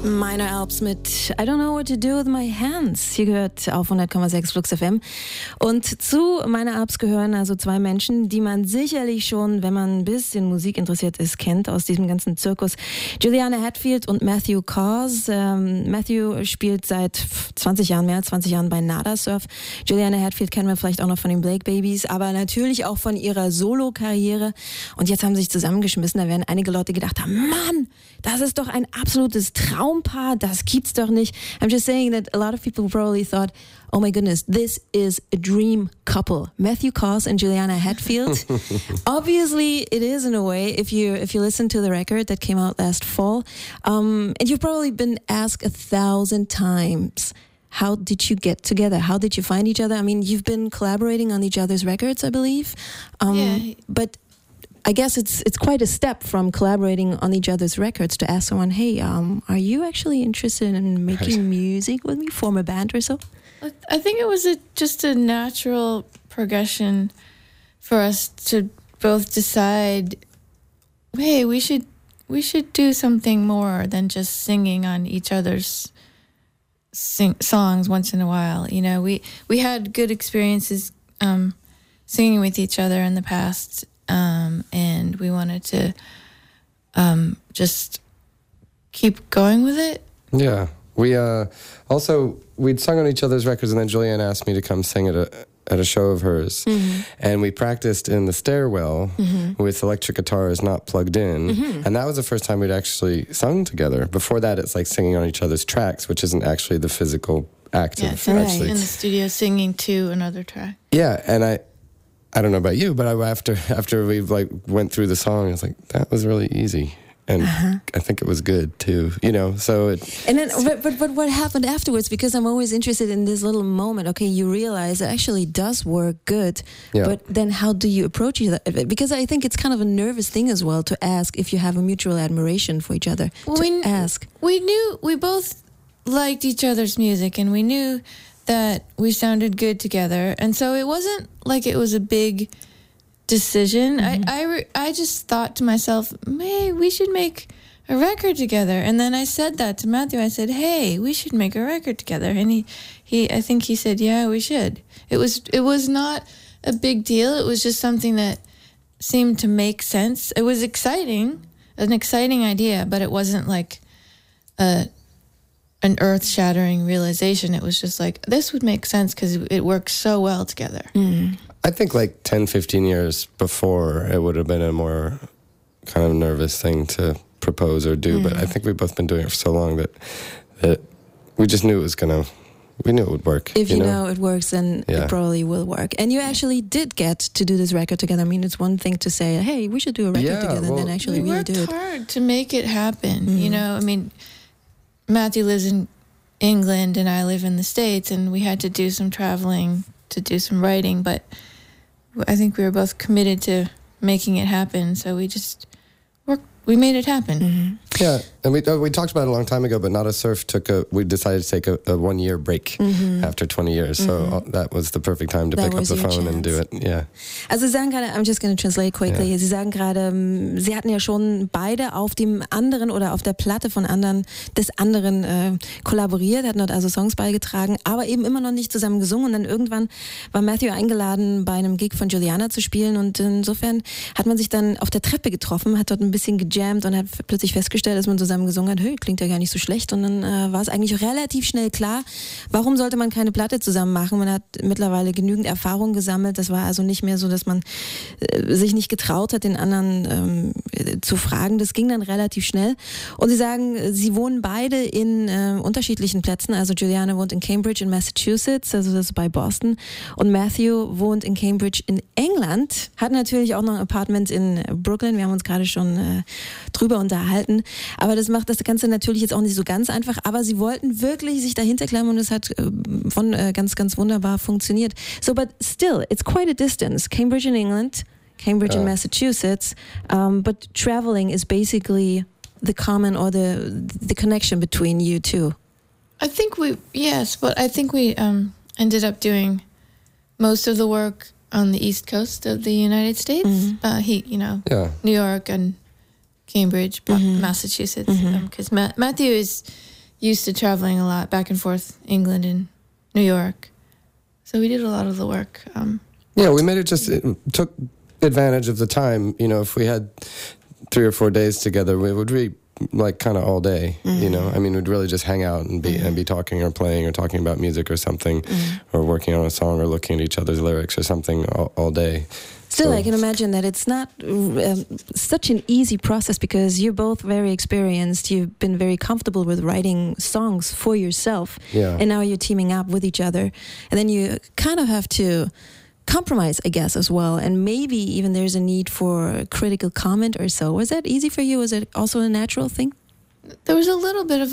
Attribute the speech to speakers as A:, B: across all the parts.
A: Minor Alps mit I Don't Know What to Do With My Hands. Hier gehört auf 100,6 Flux FM. Und zu Minor Alps gehören also zwei Menschen, die man sicherlich schon, wenn man ein bisschen Musik interessiert ist, kennt aus diesem ganzen Zirkus. Juliana Hatfield und Matthew Caws. Matthew spielt seit 20 Jahren, mehr als 20 Jahren bei Nada Surf. Juliana Hatfield kennen wir vielleicht auch noch von den Blake Babies, aber natürlich auch von ihrer Solo-Karriere. Und jetzt haben sie sich zusammengeschmissen. Da werden einige Leute gedacht haben, Mann, das ist doch ein absolutes Traumpaar, das gibt's doch nicht. I'm just saying that a lot of people probably thought, oh my goodness, this is a dream couple. Matthew Caws and Juliana Hatfield. Obviously, it is in a way, if you listen to the record that came out last fall. And you've probably been asked 1,000 times, how did you get together? How did you find each other? I mean, you've been collaborating on each other's records, I believe. But I guess it's quite a step from collaborating on each other's records to ask someone, hey, are you actually interested in making music with me, form a band or so?
B: I think it was just a natural progression for us to both decide, hey, we should do something more than just singing on each other's songs once in a while. You know, we had good experiences singing with each other in the past. And we wanted to just keep going with it.
C: Yeah. We'd sung on each other's records, and then Julianne asked me to come sing at a show of hers. Mm-hmm. And we practiced in the stairwell with electric guitars not plugged in. Mm-hmm. And that was the first time we'd actually sung together. Before that, it's like singing on each other's tracks, which isn't actually the physical act of actually.
B: In the studio singing to another track.
C: Yeah, and I don't know about you, but after we went through the song, I was like, that was really easy, and I think it was good too. You know, so it.
A: And then, but what happened afterwards? Because I'm always interested in this little moment. Okay, you realize it actually does work good, but then how do you approach it? Because I think it's kind of a nervous thing as well to ask if you have a mutual admiration for each other.
B: We both liked each other's music, and we knew that we sounded good together, and so it wasn't like it was a big decision. Mm-hmm. I just thought to myself, hey, we should make a record together. And then I said that to Matthew. I said, hey, we should make a record together. And he I think he said, yeah, we should. It was not a big deal. It was just something that seemed to make sense. It was an exciting idea, but it wasn't like an earth-shattering realization. It was just like, this would make sense because it works so well together. Mm.
C: I think like 10, 15 years before, it would have been a more kind of nervous thing to propose or do. But I think we've both been doing it for so long that we just knew we knew it would work.
A: If you know it works, then it probably will work. And you actually did get to do this record together. I mean, it's one thing to say, hey, we should do a record together, and then actually really do it.
B: We worked hard to make it happen. Mm. You know, I mean, Matthew lives in England and I live in the States, and we had to do some traveling to do some writing, but I think we were both committed to making it happen, so we made it happen. Mm-hmm.
C: Yeah, and we talked about it a long time ago, but Nada Surf we decided to take a 1-year break after 20 years, so that was the perfect time to pick up the phone and do it. Yeah.
A: Also Sie sagen gerade, I'm just going to translate quickly, Sie sagen gerade, Sie hatten ja schon beide auf dem anderen oder auf der Platte des anderen kollaboriert, hatten dort also Songs beigetragen, aber eben immer noch nicht zusammen gesungen, und dann irgendwann war Matthew eingeladen, bei einem Gig von Juliana zu spielen, und insofern hat man sich dann auf der Treppe getroffen, hat dort ein bisschen gejammt und hat plötzlich festgestellt, dass man zusammen gesungen hat, hey, klingt ja gar nicht so schlecht, und dann war es eigentlich relativ schnell klar, warum sollte man keine Platte zusammen machen? Man hat mittlerweile genügend Erfahrung gesammelt, das war also nicht mehr so, dass man sich nicht getraut hat, den anderen zu fragen, das ging dann relativ schnell, und sie sagen, sie wohnen beide in unterschiedlichen Plätzen, also Juliana wohnt in Cambridge in Massachusetts, also das ist bei Boston, und Matthew wohnt in Cambridge in England, hat natürlich auch noch ein Apartment in Brooklyn, wir haben uns gerade schon drüber unterhalten, aber das macht das Ganze natürlich jetzt auch nicht so ganz einfach, aber sie wollten wirklich sich dahinter klemmen, und es hat ganz, ganz wunderbar funktioniert. So, but still, it's quite a distance. Cambridge in England, Cambridge in Massachusetts, but traveling is basically the common or the connection between you two.
B: I think we ended up doing most of the work on the East Coast of the United States. Mm-hmm. New York and Cambridge, Massachusetts, because Matthew is used to traveling a lot back and forth, England and New York. So we did a lot of the work.
C: Yeah, we made it took advantage of the time. You know, if we had 3 or 4 days together, we would be like kind of all day, you know. I mean, we'd really just hang out and be talking or playing or talking about music or something, or working on a song or looking at each other's lyrics or something all day.
A: Still, I can imagine that it's not such an easy process because you're both very experienced. You've been very comfortable with writing songs for yourself.
C: Yeah.
A: And now you're teaming up with each other. And then you kind of have to compromise, I guess, as well. And maybe even there's a need for critical comment or so. Was that easy for you? Was it also a natural thing?
B: There was a little bit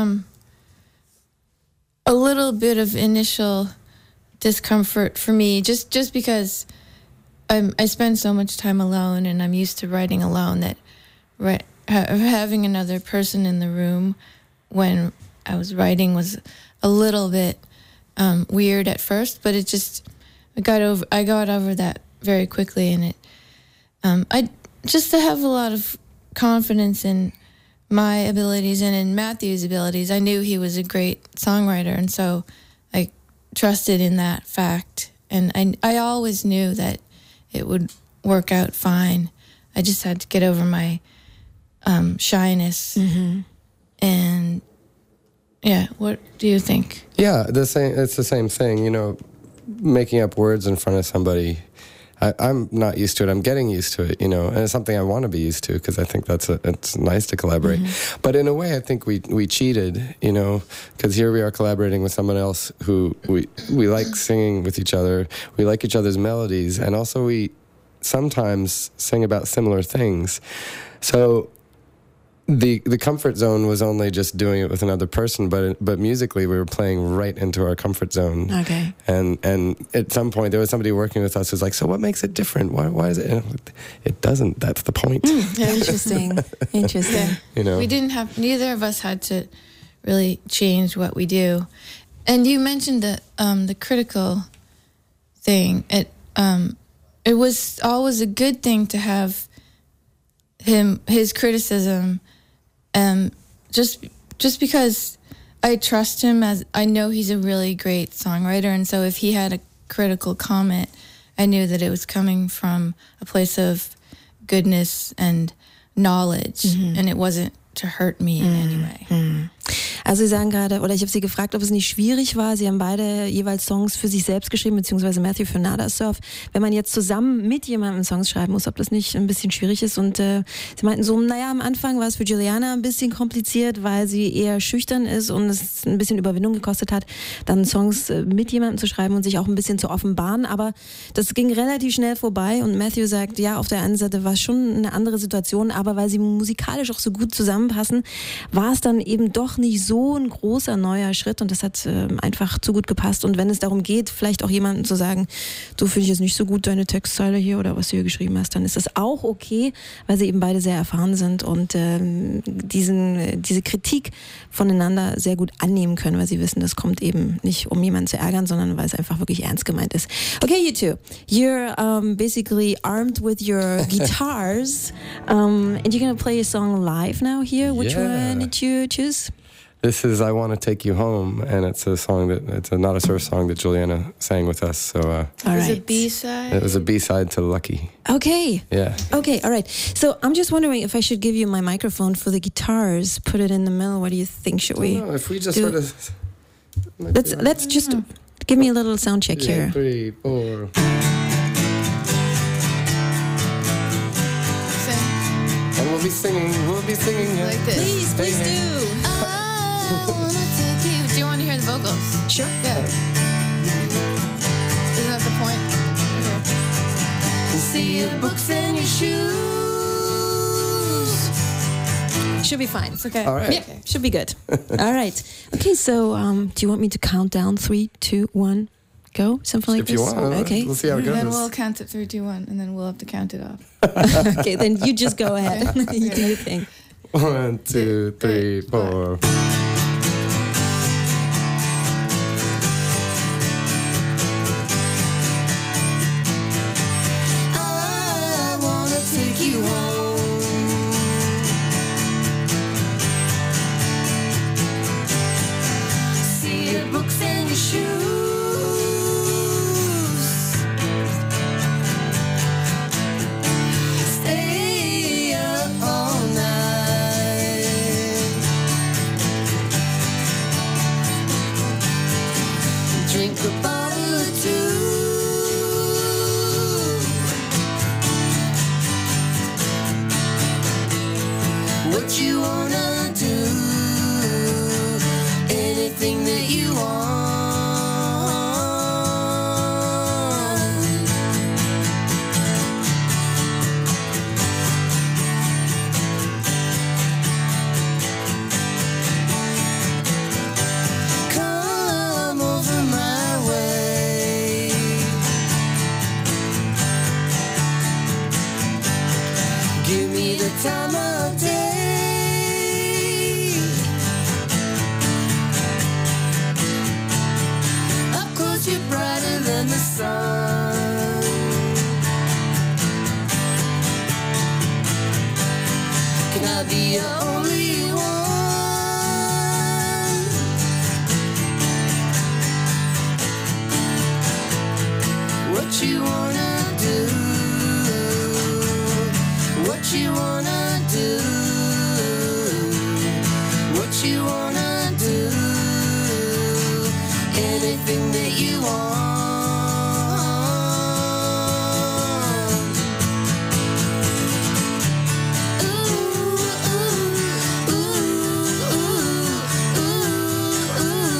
B: of initial discomfort for me, just because I spend so much time alone, and I'm used to writing alone, that having another person in the room when I was writing was a little bit weird at first, but I got over that very quickly, and I just to have a lot of confidence in my abilities and in Matthew's abilities. I knew he was a great songwriter, and so I trusted in that fact, and I always knew that it would work out fine. I just had to get over my shyness. And yeah, what do you think?
C: Yeah, it's the same thing, you know, making up words in front of somebody. I'm not used to it. I'm getting used to it, you know, and it's something I want to be used to because I think it's nice to collaborate. But in a way, I think we cheated, you know, because here we are collaborating with someone else who we like singing with each other. We like each other's melodies, and also we sometimes sing about similar things. So the comfort zone was only just doing it with another person, but musically we were playing right into our comfort zone.
A: Okay.
C: And at some point there was somebody working with us who's like, so what makes it different? Why is it? And it doesn't. That's the point.
A: Interesting.
B: Yeah.
C: You know,
B: neither of us had to really change what we do. And you mentioned the critical thing. It was always a good thing to have his criticism. Just because I trust him, as I know he's a really great songwriter, and so if he had a critical comment, I knew that it was coming from a place of goodness and knowledge, and it wasn't to hurt me in any way.
A: Also Sie sagen gerade, oder ich habe Sie gefragt, ob es nicht schwierig war. Sie haben beide jeweils Songs für sich selbst geschrieben, beziehungsweise Matthew für Nada Surf. Wenn man jetzt zusammen mit jemandem Songs schreiben muss, ob das nicht ein bisschen schwierig ist. Und Sie meinten so, naja, am Anfang war es für Juliana ein bisschen kompliziert, weil sie eher schüchtern ist und es ein bisschen Überwindung gekostet hat, dann Songs mit jemandem zu schreiben und sich auch ein bisschen zu offenbaren. Aber das ging relativ schnell vorbei und Matthew sagt, ja, auf der einen Seite war es schon eine andere Situation, aber weil sie musikalisch auch so gut zusammenpassen, war es dann eben doch nicht so ein großer neuer Schritt und das hat einfach zu gut gepasst. Und wenn es darum geht, vielleicht auch jemandem zu sagen, du, finde ich jetzt nicht so gut deine Textzeile hier oder was du hier geschrieben hast, dann ist das auch okay, weil sie eben beide sehr erfahren sind und diese Kritik voneinander sehr gut annehmen können, weil sie wissen, das kommt eben nicht, um jemanden zu ärgern, sondern weil es einfach wirklich ernst gemeint ist. Okay, you two, you're basically armed with your guitars and you're gonna play a song live now here. Which one did you choose?
C: This is I Want to Take You Home, and it's a Nada Surf song that Juliana sang with us. So
A: all right.
B: It was a B-side?
C: It was a B-side to Lucky.
A: Okay.
C: Yeah.
A: Okay, all right. So I'm just wondering if I should give you my microphone for the guitars, put it in the middle. What do you think? Should we?
C: No, if we just sort of...
A: Let's just give me a little sound check here.
C: 3, 4... And we'll be singing here.
B: Like this.
A: Please do.
B: Do you want to hear the vocals?
A: Sure.
B: Yeah. Isn't that the point? Okay. See your books and your shoes.
A: Should be fine.
B: It's okay.
C: All right.
A: Yeah, should be good. All right. Okay, so do you want me to count down 3, 2, 1, go? Something like
C: If
A: this?
C: you want.
A: Okay.
C: We'll see how it goes.
B: Then we'll count it 3, 2, 1, and then we'll have to count it off.
A: Okay, then you just go ahead. You do your thing.
C: 1, 2, 3, 4.
B: I wanna take you home.
D: a bottle or two. What you wanna do? Anything that you want. Come over my way. Give me the time of day. Up close, you're brighter than the sun. Can I be your only one? What you wanna do? What you wanna do? What you wanna do? Anything that you want. Ooh, ooh, ooh, ooh, ooh,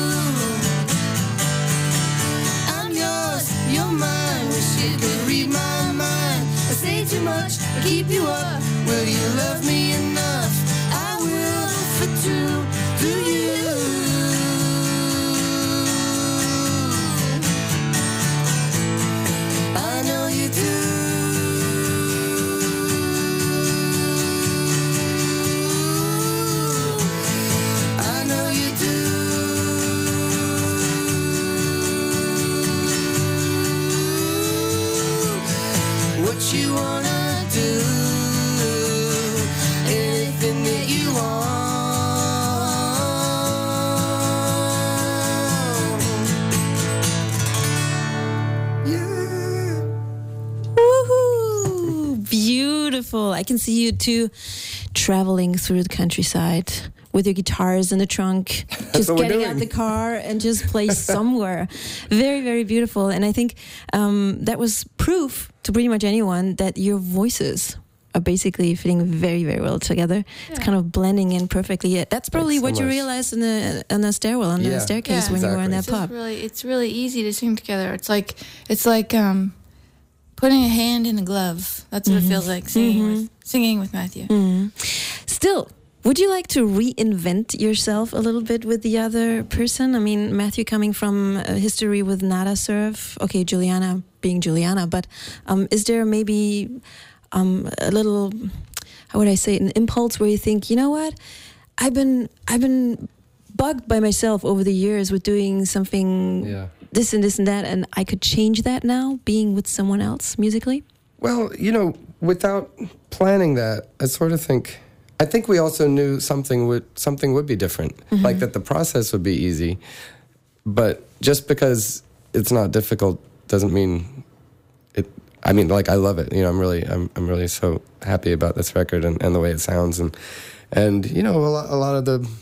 D: ooh. I'm yours, you're mine. Wish you could read my mind. I say too much, I keep you up. Will you love me enough? I will for two, do you? I know you do. I know you do. What you wanna do? Anything that you want. Yeah.
A: Woohoo! Beautiful. I can see you two traveling through the countryside with your guitars in the trunk, just
C: what we're
A: getting
C: doing.
A: out the car and just play somewhere. Very, very beautiful. And I think that was proof to pretty much anyone that your voices are basically fitting very, very well together. It's kind of blending in perfectly. That's probably
C: Thanks so
A: what you
C: much.
A: realized in the stairwell, on the
C: Yeah.
A: staircase
B: Yeah,
A: when you were in that
C: exactly.
A: pub.
B: It's really easy to sing together. It's like putting a hand in a glove. That's what it feels like singing with Matthew.
A: Still, would you like to reinvent yourself a little bit with the other person? I mean, Matthew coming from a history with Nada Surf. Okay, Juliana being Juliana, but is there maybe a little, how would I say it, an impulse where you think, you know what, I've been bugged by myself over the years with doing something this and this and that, and I could change that now, being with someone else musically?
C: Well, you know, without planning that, I think we also knew something would be different, like that the process would be easy. But just because it's not difficult doesn't mean it. I mean, like, I love it. You know, I'm really so happy about this record and the way it sounds, and you know, a lot of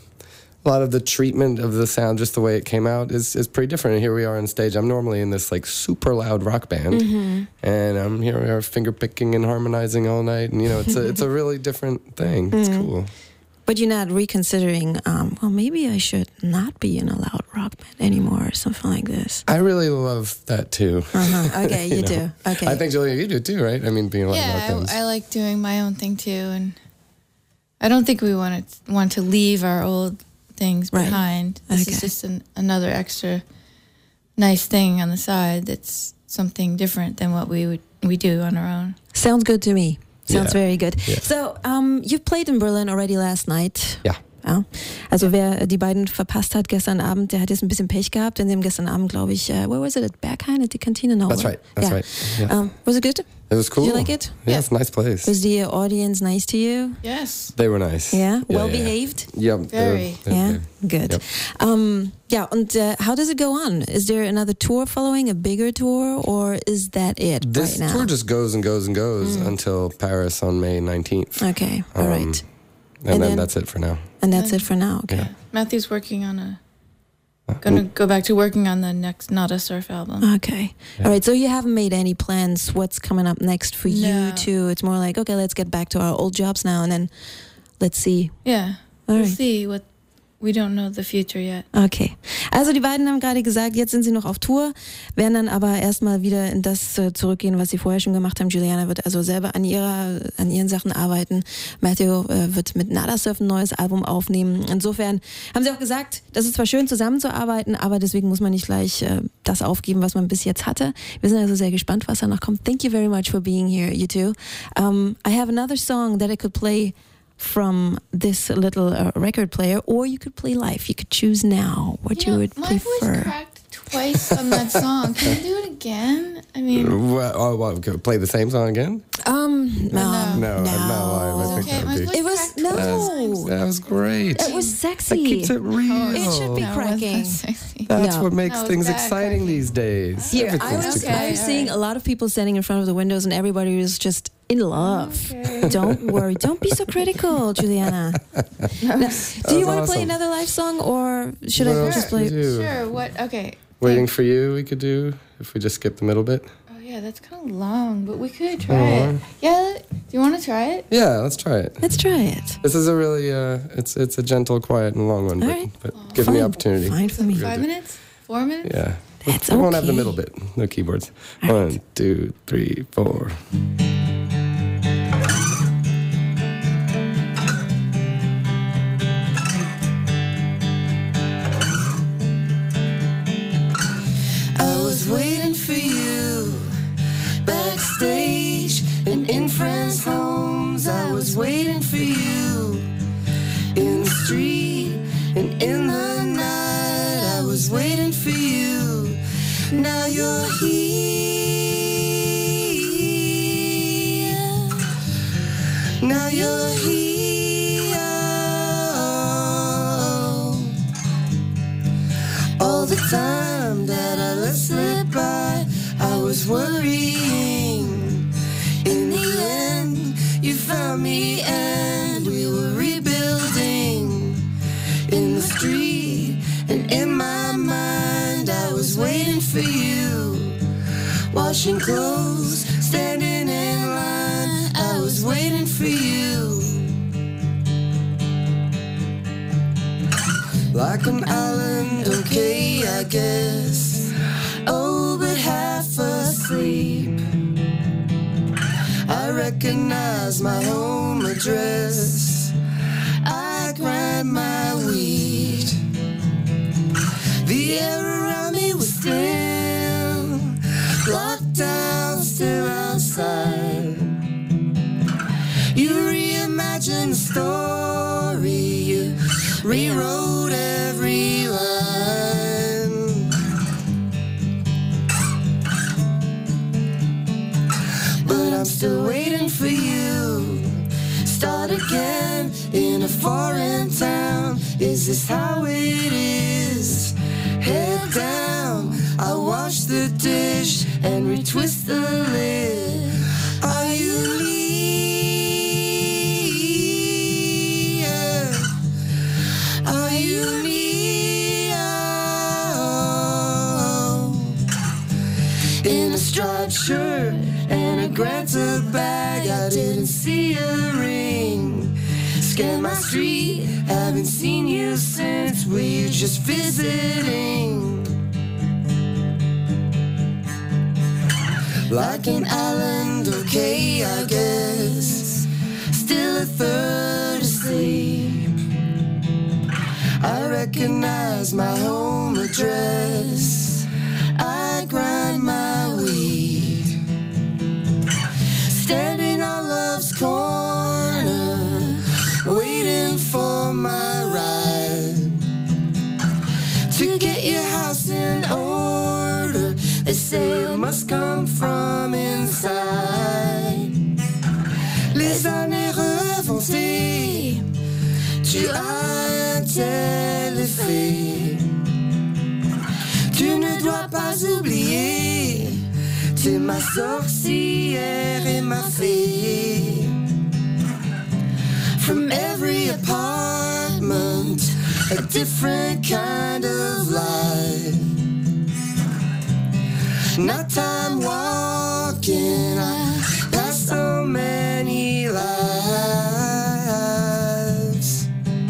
C: the treatment of the sound, just the way it came out, is pretty different. And here we are on stage. I'm normally in this like super loud rock band, and here we are finger picking and harmonizing all night. And you know, it's a really different thing. It's cool.
A: But you're not reconsidering, well, maybe I should not be in a loud rock band anymore or something like this.
C: I really love that too.
A: Okay, you do. Okay.
C: I think, Julia, you do too, right? I mean, being a loud rock band.
B: I like doing my own thing too, and I don't think we want to leave our old things behind. This is just another extra nice thing on the side that's something different than what we do on our own.
A: Sounds good to me. Sounds very good.
C: Yeah.
A: So, you've played in Berlin already last night.
C: Ja.
A: Ja. Also wer die beiden verpasst hat gestern Abend, der hat jetzt ein bisschen Pech gehabt, denn sie haben gestern Abend, glaube ich, where was it, at Berghain at the Cantina? No,
C: That's right. That's right. Yeah.
A: Was it good?
C: It was cool.
A: Did you like it?
C: Yeah, it's a nice place.
A: Was the audience nice to you?
B: Yes.
C: They were nice.
A: Yeah? Well behaved?
C: Yeah.
B: Very.
A: Yeah? Good.
C: Yep.
A: Yeah, and how does it go on? Is there another tour following, a bigger tour, or is that it
C: This
A: right now?
C: tour just goes and goes and goes until Paris on May 19th.
A: Okay, all right.
C: And then that's it for now.
A: And that's it for now, okay.
C: Yeah.
B: Matthew's working on gonna go back to working on the next Nada Surf album.
A: Okay. All right. So you haven't made any plans what's coming up next for you two. It's more like, okay, let's get back to our old jobs now and then let's see.
B: Yeah.
A: All
B: We'll
A: right.
B: see what we don't know the future yet.
A: Okay. Also die beiden haben gerade gesagt, jetzt sind sie noch auf Tour, werden dann aber erstmal wieder in das zurückgehen, was sie vorher schon gemacht haben. Juliana wird also selber an ihren Sachen arbeiten. Matthew wird mit Nada Surf ein neues Album aufnehmen. Insofern haben sie auch gesagt, das ist zwar schön zusammenzuarbeiten, aber deswegen muss man nicht gleich das aufgeben, was man bis jetzt hatte. Wir sind also sehr gespannt, was da noch kommt. Thank you very much for being here, you two. I have another song that I could play from this little record player, or you could play live. You could choose now what you would
B: my
A: prefer.
B: voice cracked twice on that song. Can you do it again? I mean,
C: What, play the same song again?
A: No.
C: No. I think
B: okay.
C: that
B: My
C: would
B: voice
C: be.
A: It was
B: cracked
A: no.
B: twice.
C: That was great.
A: It was sexy.
C: That keeps it real.
A: It should be
B: No, it
A: cracking.
B: wasn't sexy.
C: That's
A: No.
C: what makes
B: That was
C: things
B: bad
C: exciting
B: cracking.
C: these days.
A: Here, I
C: Everything's
A: was,
C: too
B: Okay.
A: I was seeing a lot of people standing in front of the windows, and everybody was just in love.
B: Okay.
A: Don't worry. Don't be so critical, Juliana. Now, do you want to play
C: awesome.
A: another live song, or should
C: What
A: I
C: else
A: just
C: do we
A: play?
C: do?
B: Sure. What? Okay.
C: Waiting for You we could do if we just skip the middle bit.
B: Oh yeah, that's kind of long, but we could try it. Yeah. Do you want to try it?
C: Yeah, let's try it.
A: Let's try it.
C: This is a really it's a gentle, quiet, and long one,
A: All
C: but,
A: right.
C: but give me the opportunity.
A: Fine for me.
B: 5 minutes? 4 minutes?
C: Yeah.
A: That's
C: We won't have the
A: okay.
C: middle bit. No keyboards.
A: All right.
C: 1, 2, 3, 4.
D: I was waiting for you backstage and in friends' homes. I was waiting for you in the street and in the night. I was waiting for you. Now you're here. Now you're here. All the time that I let slip by, I was worrying. In the end, you found me and we were rebuilding. In the street and in my mind, I was waiting for you. Washing clothes, standing in line, I was waiting for you. Like an island, okay, I guess. Oh, but half asleep. I recognize my home address. I grind my weed. The air around me was still. Locked down, still outside. You reimagine the story. You rewrote every line. But I'm still waiting for you. Start again in a foreign town. Is this how it is? Head down, I wash the dish and retwist the lid. Are you near? Are you near? In a striped shirt and a Granta bag, I didn't see a ring. Scan my street, haven't seen you since. Were you just visiting? Like an island, okay, I guess. Still a third asleep. I recognize my home address. I grind my weed. Standing on love's corner, waiting for my ride. To get your house in order, they say it must come from inside. Les années remontées, tu as un tel effet. Tu ne dois pas oublier, tu es ma sorcière et ma fée. From every apartment, a different kind of life. Not time walking, I passed so many lives.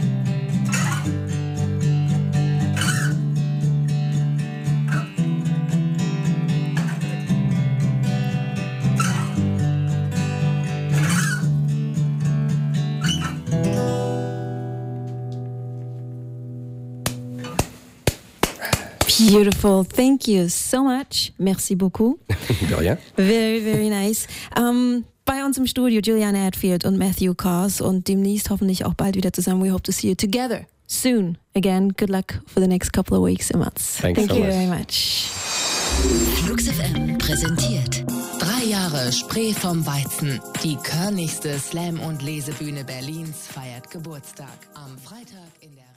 A: Beautiful. Thank you so much. Merci beaucoup.
C: De rien.
A: Very, very nice. Bei uns im Studio Juliana Hatfield und Matthew Cause und demnächst hoffentlich auch bald wieder zusammen. We hope to see you together soon. Again, good luck for the next couple of weeks and months.
C: Thank
A: you
C: so much.
A: very much.
E: Flux FM präsentiert 3 Jahre Spree vom Weizen. Die körnigste Slam- und Lesebühne Berlins feiert Geburtstag am Freitag in der